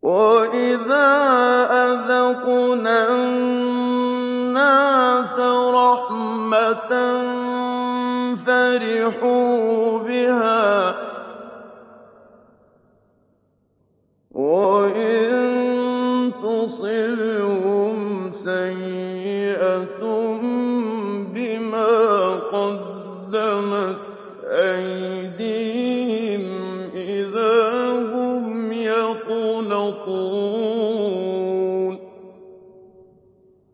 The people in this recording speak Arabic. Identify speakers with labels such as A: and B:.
A: وَإِذَا أَذَقْنَا النَّاسَ رَحْمَةً فَرِحُوا بِهَا ۖ وَإِن تُصِبْهُمْ سَيِّئَةٌ